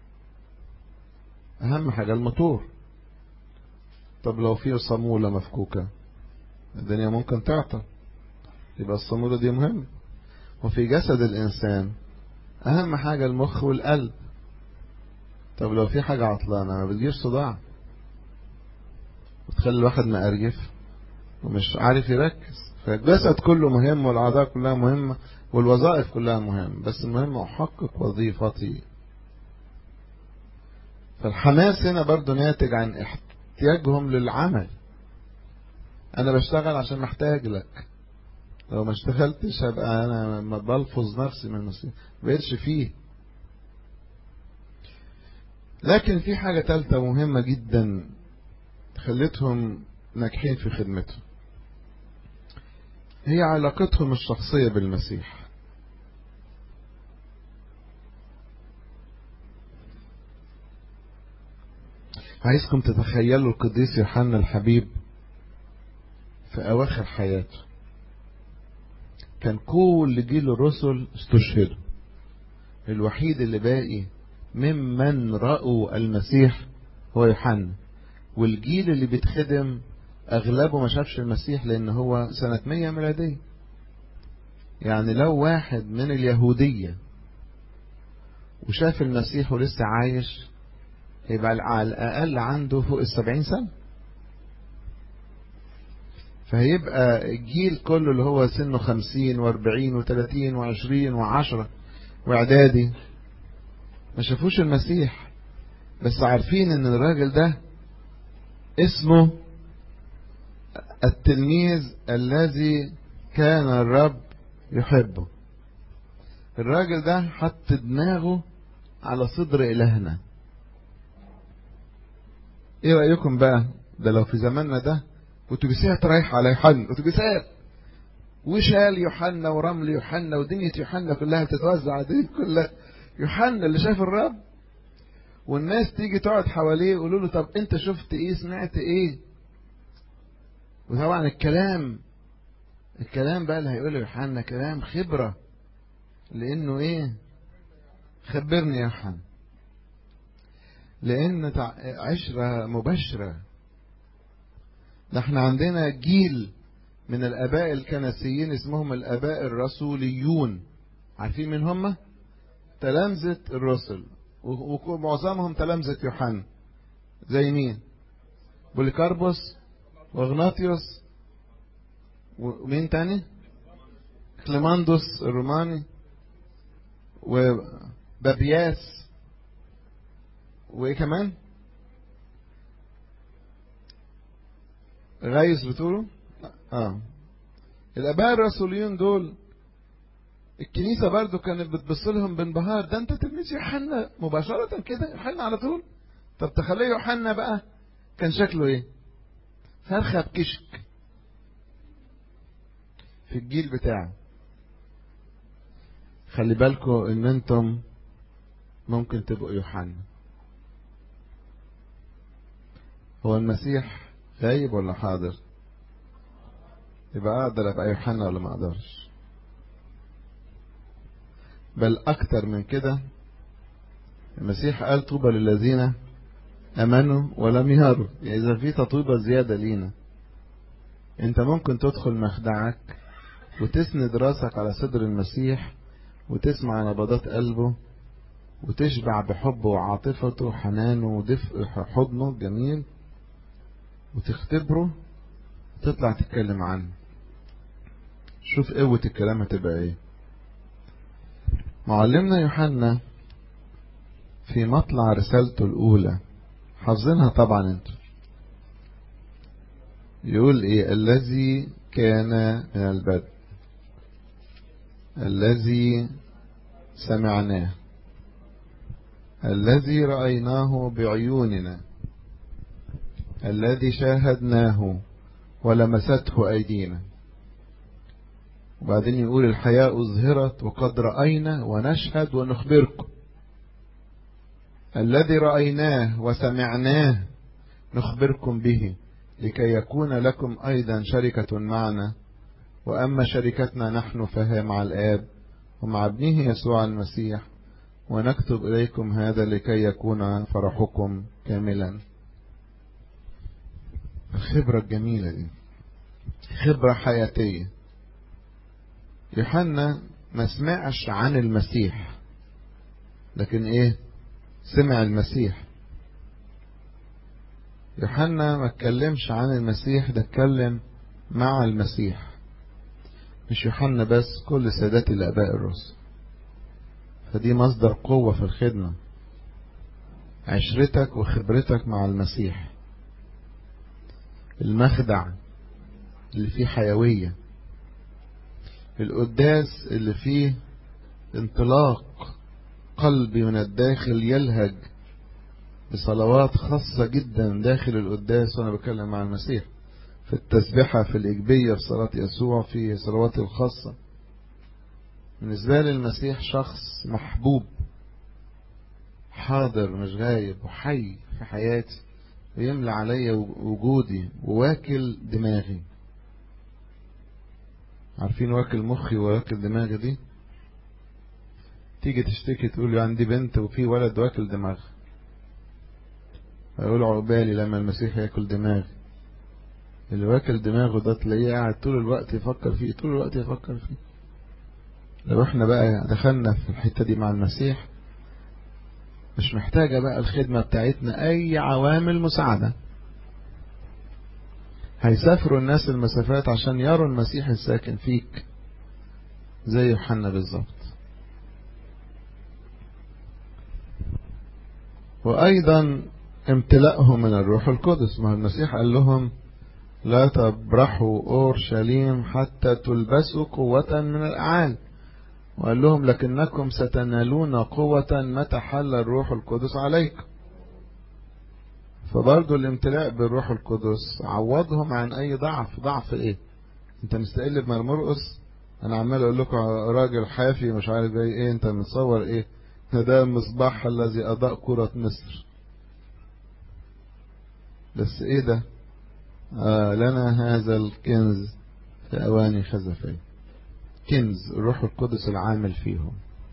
أهم حاجة الموتور. طب لو في صامولة مفكوكة الدنيا ممكن تعطل، يبقى الصامولة دي مهمة. وفي جسد الإنسان أهم حاجة المخ والقلب. طب لو في حاجة عطلانة ما بتجيش صداع وتخلي الواحد مقرجف ومش عارف يركز. فالجسد كله مهم والأعضاء كلها مهمة والوظائف كلها مهمة، بس المهم أحقق وظيفتي. فالحماس هنا برضو ناتج عن احتياجهم للعمل. أنا بشتغل عشان محتاج لك، لو ما اشتغلتش هبقى أنا بلفظ نفسي من المسيح بقيتش فيه. لكن في حاجة ثالثة مهمة جدا خلتهم ناجحين في خدمتهم، هي علاقتهم الشخصية بالمسيح. عايزكم تتخيلوا القديس يوحنا الحبيب في أواخر حياته كان كل جيل الرسل استشهدوا، الوحيد اللي باقي ممن رأوا المسيح هو يوحنا. والجيل اللي بيتخدم أغلبه ما شافش المسيح لأن هو سنة مية ميلادية. يعني لو واحد من اليهودية وشاف المسيح ولسه عايش يبقى على الأقل عنده فوق السبعين سنة. فهيبقى الجيل كله اللي هو سنه خمسين واربعين وثلاثين وعشرين وعشرة واعدادي ما شافوش المسيح، بس عارفين ان الراجل ده اسمه التلميذ الذي كان الرب يحبه. الراجل ده حط دماغه على صدر إلهنا. ايه رأيكم بقى ده لو في زماننا ده اتوبيسات رايحة على يوحنا، اتوبيسات وشال يوحنا ورمل يوحنا ودنيا يوحنا كلها بتتوزع دي كلها يوحنا اللي شاف الرب، والناس تيجي تقعد حواليه يقولوا له طب انت شفت ايه سمعت ايه؟ وطبعا الكلام الكلام بقى اللي هيقوله يوحنا كلام خبرة، لانه ايه؟ خبرني يا يوحنا، لان عشرة مباشرة. نحن عندنا جيل من الاباء الكنسيين اسمهم الاباء الرسوليون. عارفين من هم؟ تلامذة الرسل، ومعظمهم تلامذة يوحنا. زي مين؟ بوليكاربوس واغناطيوس ومين تاني؟ كليماندوس الروماني، وبابياس، وايه كمان؟ غايس بتقولوا؟ اه الاباء الرسوليين دول الكنيسة برضو كانت بتبص لهم بانبهار. ده انت تلميذ يوحنا مباشرة كده، يوحنا على طول. طب تخلي يوحنا بقى كان شكله ايه؟ فرخة بكشك في الجيل بتاعه. خلي بالكم ان انتم ممكن تبقوا يوحنا. هو المسيح غايب ولا حاضر؟ يبقى اقدر ابقى يوحنا ولا ما اقدرش؟ بل اكتر من كده، المسيح قال طوبى للذين امنوا ولم يروا. يعني اذا في تطويبة زيادة لينا، انت ممكن تدخل مخدعك وتسند راسك على صدر المسيح وتسمع نبضات قلبه وتشبع بحبه وعاطفته وحنانه ودفء حضنه الجميل وتختبره، تطلع تتكلم عنه. شوف قوة الكلام هتبقى ايه. معلمنا يوحنا في مطلع رسالته الأولى، حافظينها طبعا انتوا، يقول ايه؟ الذي كان من البدء، الذي سمعناه، الذي رأيناه بعيوننا، الذي شاهدناه ولمسته أيدينا. وبعدين يقول الحياة أظهرت وقد رأينا ونشهد ونخبركم. الذي رأيناه وسمعناه نخبركم به، لكي يكون لكم أيضا شركة معنا، وأما شركتنا نحن فهي مع الآب ومع ابنه يسوع المسيح، ونكتب إليكم هذا لكي يكون فرحكم كاملا. الخبرة الجميلة دي خبرة حياتية. يوحنا ما سمعش عن المسيح، لكن ايه؟ سمع المسيح. يوحنا ما اتكلمش عن المسيح، ده اتكلم مع المسيح. مش يوحنا بس، كل سادات الآباء الرسل. فدي مصدر قوة في الخدمة، عشرتك وخبرتك مع المسيح. المخدع اللي فيه حيوية، القداس اللي فيه انطلاق قلبي من الداخل يلهج بصلوات خاصة جدا داخل القداس وانا بكلم مع المسيح، في التسبيحة، في الإجبية، في صلاة يسوع، في صلوات الخاصة. بالنسبة لي المسيح شخص محبوب، حاضر مش غايب، وحي في حياتي، ويملى علي وجودي وواكل دماغي. عارفين واكل مخي وواكل دماغي دي؟ تيجي تشتكي تقول لي عندي بنت وفي ولد واكل دماغ، اقول عقبالي لما المسيح ياكل دماغ. اللي واكل دماغه ده تلاقيه قاعد طول الوقت يفكر فيه، طول الوقت يفكر فيه. لو احنا بقى دخلنا في الحتة دي مع المسيح، مش محتاجة بقى الخدمة بتاعتنا اي عوامل مساعدة. هيسافروا الناس المسافات عشان يروا المسيح الساكن فيك، زي يوحنا بالظبط. وايضا امتلأهم من الروح القدس. ما المسيح قال لهم لا تبرحوا اورشليم حتى تلبسوا قوة من الاعالي، وقال لهم لكنكم ستنالون قوة متى حل الروح القدس عليكم. فبرضو الامتلاء بالروح القدس عوضهم عن اي ضعف. ضعف ايه؟ انت مستقل بمرمرقص؟ انا عمال اقول لكم راجل حافي مش عارف جاي ايه، انت متصور ايه؟ ده المصباح الذي اضاء كرة مصر. بس ايه ده؟ آه لنا هذا الكنز في اواني خزفية. كنز الروح القدس العامل فيهم.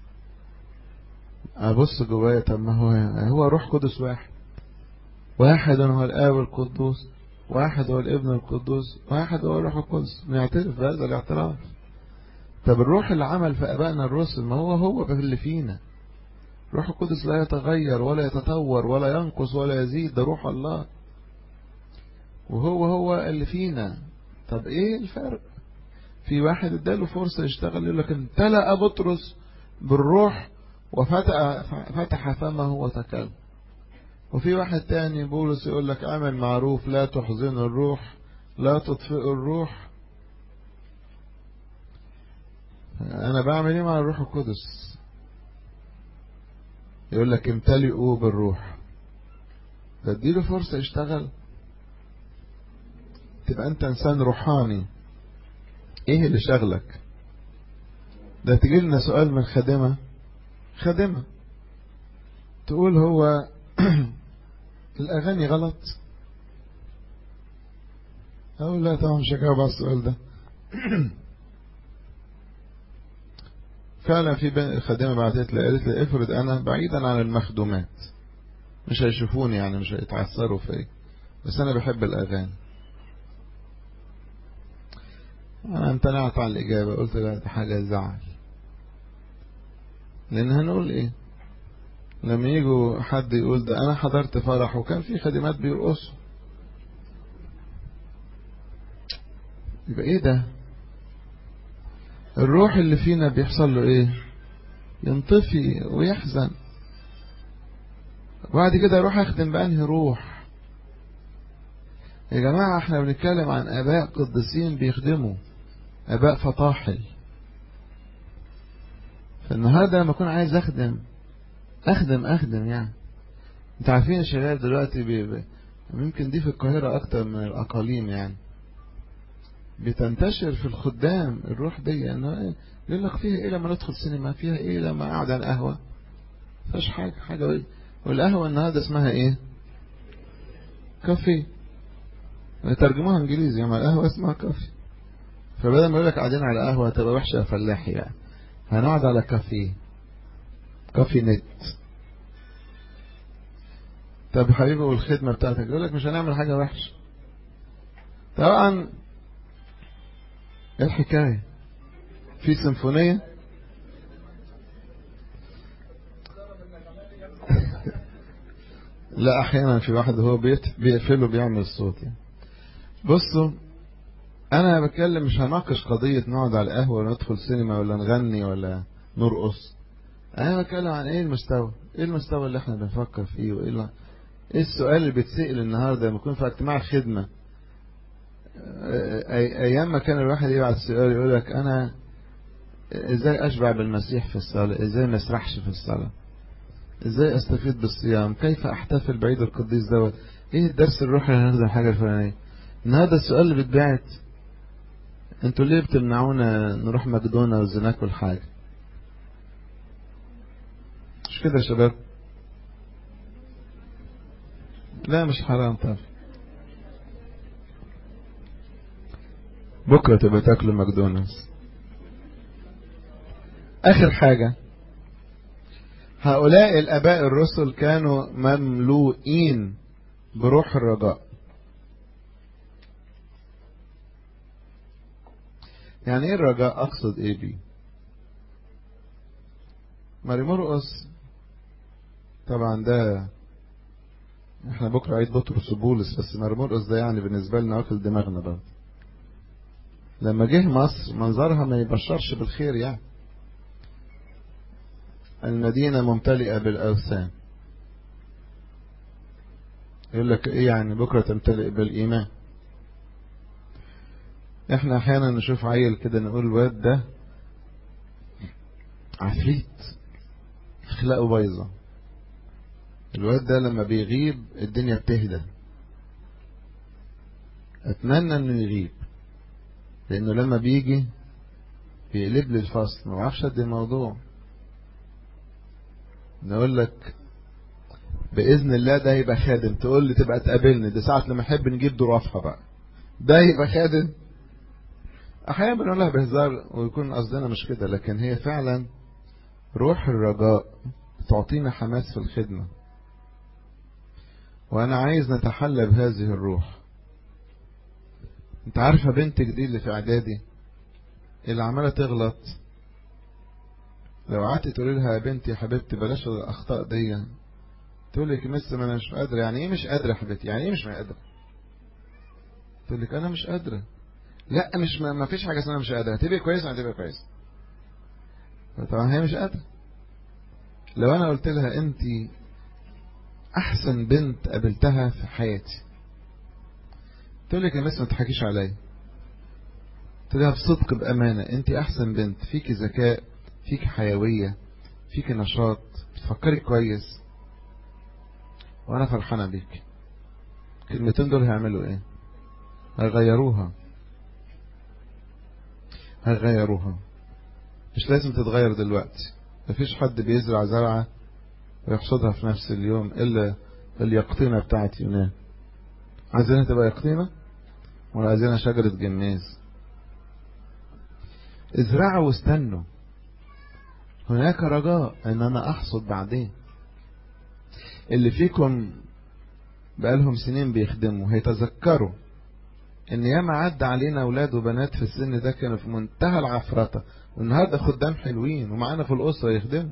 ابص جوايا، طب ما هو هو روح قدس واحد، واحد هو الآب القدوس، واحد هو الابن القدوس، واحد هو الروح القدس. نعترف بهذا الاعتراف. طب الروح اللي عمل في ابائنا الرسل، ما هو هو اللي فينا. روح القدس لا يتغير ولا يتطور ولا ينقص ولا يزيد، ده روح الله، وهو هو اللي فينا. طب ايه الفرق؟ في واحد اداله فرصة يشتغل يقول لك امتلأ بطرس بالروح وفتح فتح فمه وتكلم. وفي واحد تاني بولس يقول لك اعمل معروف لا تحزن الروح لا تطفئ الروح. انا بعمل ايه مع الروح القدس؟ يقول لك امتلئوا بالروح. تديله فرصة يشتغل، تبقى انت انسان روحاني. ايه اللي شغلك؟ ده تجي لنا سؤال من خادمة خادمة تقول هو الاغاني غلط؟ اقول لا طبعا مش هجاوب على السؤال ده. فعلا في خادمة بعتت لي قالت لي افرض انا بعيدا عن المخدومات مش هيشوفوني يعني مش هيتعثروا فيا بس انا بحب الاغاني. انا امتنعت عن الاجابة، قلت لا دي حاجة زعل. لان هنقول ايه لما يجوا حد يقول ده انا حضرت فرح وكان في خادمات بيرقصوا، يبقى ايه ده؟ الروح اللي فينا بيحصل له ايه؟ ينطفي ويحزن. وبعد كده يروح يخدم بأنهي روح؟ يا جماعة احنا بنتكلم عن اباء قديسين بيخدموا، اباء فطاحل. فالنهارده لما اكون عايز اخدم اخدم اخدم يعني. انت عارفين الشباب دلوقتي بي بي ممكن دي في القاهرة اكتر من الاقاليم يعني بتنتشر في الخدام الروح دي انه ايه يقول لك فيها ايه لما ندخل سينما، فيها ايه لما اقعد على القهوة، مفيش حاجة حاجة ايه. والقهوة النهارده اسمها ايه؟ كافيه. ترجموها انجليزي يعني القهوة اسمها كافيه. فبدل ما يقول لك قاعدين على قهوة تبقى وحشة فلاحي يعني هنقعد على كافيه، كافي نت. طب يا حبيبي والخدمة بتاعتك يقول لك مش هنعمل حاجة وحشة. طبعا ايه الحكاية؟ في سيمفونية لا احيانا في واحد هو بيقفله بيعمل الصوت يعني. بصوا انا بتكلم مش هناقش قضية نقعد على القهوة ولا ندخل سينما ولا نغني ولا نرقص. انا بتكلم عن ايه المستوى، ايه المستوى اللي احنا بنفكر فيه، وايه ايه السؤال اللي بيتسأل النهاردة لما يكون في اجتماع خدمة. ايام ما كان الواحد يبعت السؤال يقول لك انا ازاي اشبع بالمسيح في الصلاة، ازاي ما اسرحش في الصلاة، ازاي استفيد بالصيام، كيف احتفل بعيد القديس دوت، ايه الدرس الروحي اللي هناخده الحاجة الفلانية. النهاردة السؤال اللي بيتبعت انتوا ليه بتمنعونا نروح ماكدونالدز ناكل حاجة؟ مش كده يا شباب؟ لا مش حرام طبعا. بكرة تبقى تاكلوا ماكدونالدز. اخر حاجة، هؤلاء الاباء الرسل كانوا مملوئين بروح الرجاء. يعني ايه الرجاء؟ اقصد ايه بيه؟ ماري مرقس طبعا ده احنا بكرة عيد بطرس وبولس، بس ماري مرقس ده يعني بالنسبة لنا واكل دماغنا برضه. لما جه مصر منظرها ما يبشرش بالخير يعني، المدينة ممتلئة بالاوثان. يقول لك ايه يعني بكرة تمتلئ بالايمان. احنا احيانا نشوف عيل كده نقول الواد ده عفريت اخلاقه بايظة، الواد ده لما بيغيب الدنيا بتهدى. اتمنى انه يغيب لانه لما بيجي بيقلب لي الفصل ما بعرفش ادي الموضوع. نقول لك باذن الله ده يبقى خادم، تقول لي تبقى تقابلني ده ساعة لما احب نجيب ضرافها بقى ده يبقى خادم. احيانا بنقولها بهزار ويكون قصدنا مش كده، لكن هي فعلا روح الرجاء تعطينا حماس في الخدمة. وانا عايز نتحلى بهذه الروح. انت عارفة بنتك دي اللي في اعدادي اللي عمالة تغلط، لو قعدت تقول لها يا بنتي يا حبيبتي بلاش الاخطاء دي تقول لك مس ما انا مش قادرة. يعني ايه مش قادرة يا حبيبتي؟ يعني ايه مش قادرة؟ تقول لك انا مش قادرة. لا مش ما فيش حاجة اسمها مش قادرة، هتبقى كويسة هتبقى كويسة. طبعا هي مش قادرة. لو انا قلت لها انت احسن بنت قابلتها في حياتي، تقول لك يا مس ما تضحكيش عليا. تقول لها بصدق بامانه انت احسن بنت، فيكي ذكاء، فيكي حيويه، فيكي نشاط، بتفكري كويس، وانا فرحانه بيك. الكلمتين دول هيعملوا ايه؟ هيغيروها هيغيروها مش لازم تتغير دلوقتي. مفيش حد بيزرع زرعه ويحصدها في نفس اليوم الا اليقطينه بتاعت يونان. عايزينها تبقى يقطينه ولا عايزينها شجره جميز؟ ازرعوا واستنوا، هناك رجاء ان انا احصد بعدين. اللي فيكم بقالهم سنين بيخدموا هيتذكروا ان ياما عدى علينا اولاد وبنات في السن ده كانوا في منتهى العفرطة، والنهارده خدام حلوين ومعانا في الاسره يخدموا.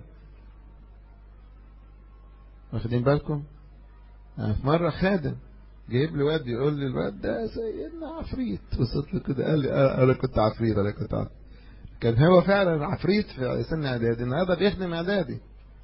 واخدين بالكم؟ يعني في مره خادم جايب لي واد يقول لي الواد ده سيدنا عفريت، وصلت له كده قال لي انا كنت عفريت انا كنت عفريت. كان هو فعلا عفريت في سن اعدادي، النهارده بيخدم اعدادي.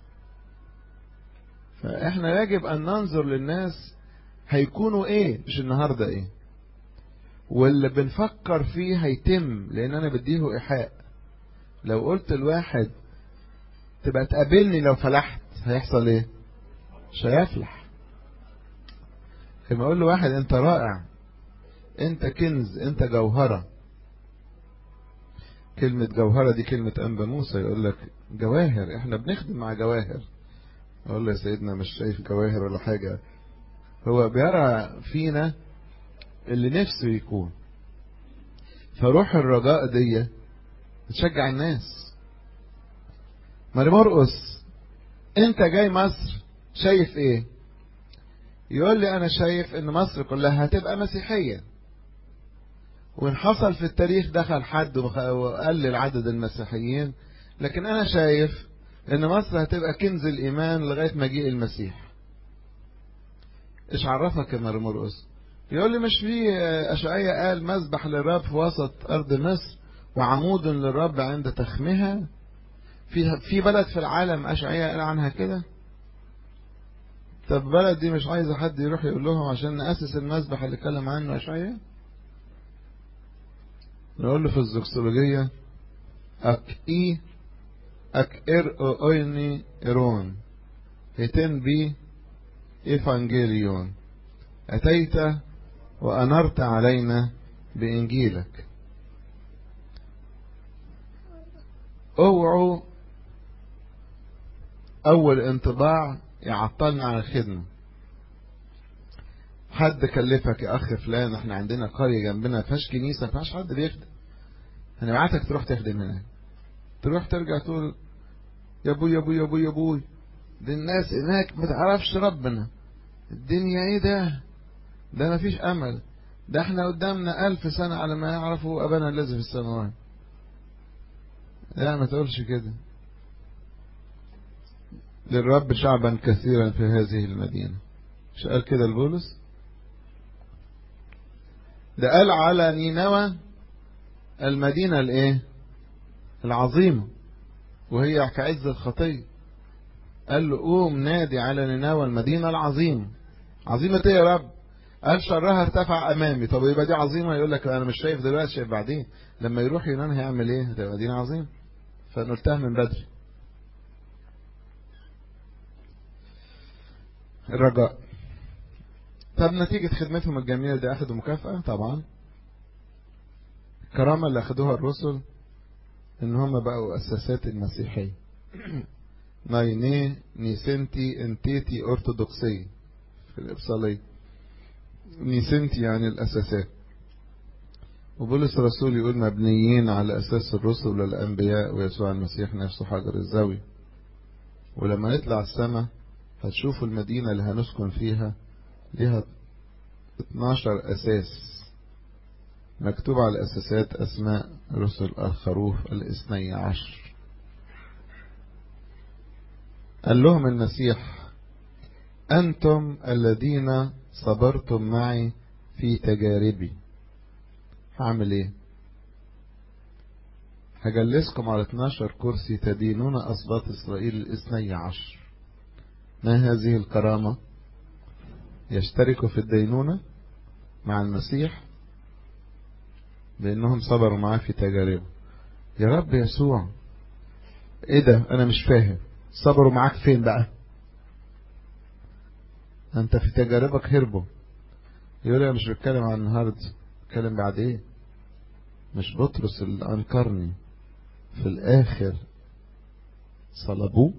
فاحنا يجب ان ننظر للناس هيكونوا ايه مش النهارده ايه، واللي بنفكر فيه هيتم، لان انا بديه ايحاء. لو قلت الواحد تبقى تقابلني لو فلحت، هيحصل ايه؟ مش هيفلح. لما اقول له واحد انت رائع، انت كنز، انت جوهرة. كلمة جوهرة دي كلمة انبا موسى، يقول لك جواهر، احنا بنخدم مع جواهر. اقول له يا سيدنا مش شايف جواهر ولا حاجة، هو بيرى فينا اللي نفسه يكون. فروح الرجاء دي تشجع الناس. ماري مرقس انت جاي مصر شايف ايه؟ يقول لي انا شايف ان مصر كلها هتبقى مسيحية، وان حصل في التاريخ دخل حد وقلل عدد المسيحيين، لكن انا شايف ان مصر هتبقى كنز الايمان لغاية مجيء المسيح. ايش عرفك يا ماري مرقس؟ يقول لي مش في اشعياء قال مذبح للرب في وسط ارض مصر وعمود للرب عند تخمها؟ في في بلد في العالم اشعياء قال عنها كده؟ طب بلد دي مش عايزه حد يروح يقول لهم عشان نأسس المذبح اللي اتكلم عنه اشعياء؟ نقول له في الزوكسولوجية اك اي اك ار اويني ايرون هيتن بي ايفانجيليون، اتيت وانرت علينا بانجيلك. اوعوا اول انطباع يعطلنا عن الخدمة. حد كلفك يا اخ فلان احنا عندنا قرية جنبنا فيهاش كنيسة فيهاش حد بيخدم، هنبعتك تروح تخدم هناك. تروح ترجع تقول يا ابوي يا ابوي يا ابوي يا ابوي دي الناس هناك ما تعرفش ربنا، الدنيا ايه ده ده ما فيش امل، ده احنا قدامنا الف سنة على ما يعرفوا ابانا الذي في السماوات. لا ما تقولش كده. للرب شعبا كثيرا في هذه المدينة. مش قال كده البولس؟ ده قال على نينوى المدينة الايه العظيمة وهي كعز الخطية. قال له قوم نادي على نينوى المدينة العظيمة. عظيمة ايه يا رب؟ قال شرها ارتفع امامي. طب يبقى دي عظيمة؟ يقول لك انا مش شايف دلوقتي شايف بعدين. لما يروح يونان هيعمل ايه؟ هتبقى مدينة عظيمة. فنلتها من بدري. الرجاء. طب نتيجة خدمتهم الجميلة دي اخذوا مكافأة طبعا. الكرامة اللي اخذوها الرسل ان هم بقوا اساسات المسيحية. نايني نيسنتي انتيتي ارثوذكسية في الإبصالية. نيسنتي يعني الأساسات. وبولس الرسول يقول مبنيين على أساس الرسل والأنبياء ويسوع المسيح نفسه حجر الزاوية. ولما نطلع السماء هتشوفوا المدينة اللي هنسكن فيها ليها اتناشر أساس مكتوب على الأساسات أسماء رسل الخروف الاثني عشر. قال لهم المسيح أنتم الذين صبرتم معي في تجاربي هعمل ايه؟ هجلسكم على اتناشر كرسي تدينون أسباط إسرائيل الاثني عشر. ما هذه الكرامة؟ يشتركوا في الدينونة مع المسيح لأنهم صبروا معاه في تجاربه. يا رب يسوع، ايه ده؟ انا مش فاهم. صبروا معاك فين بقى؟ انت في تجاربك هربوا. يقول لي مش بتكلم عن النهارده، بتكلم بعد ايه. مش بطرس اللي انكرني في الاخر صلبوه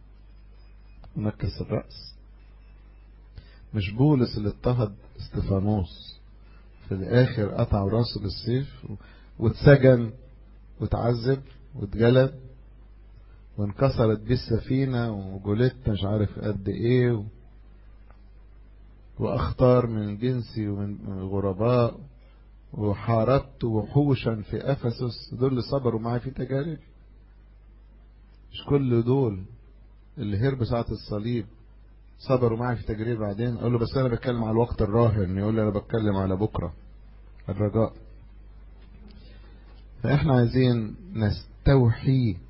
ونكس الرأس؟ مش بولس اللي اضطهد استفانوس في الاخر قطعوا راسه بالسيف واتسجن واتعذب واتجلد وانكسرت بيه السفينة وجولت مش عارف قد ايه، واختار من جنسي ومن غرباء، وحاربت وحوشا في افسس. دول اللي صبروا معي في تجارب. مش كل دول اللي هربوا ساعة الصليب صبروا معي في تجربة؟ بعدين اقول له بس انا بتكلم على الوقت الراهن، يقول لي انا بتكلم على بكرة الرجاء. فاحنا عايزين نستوحي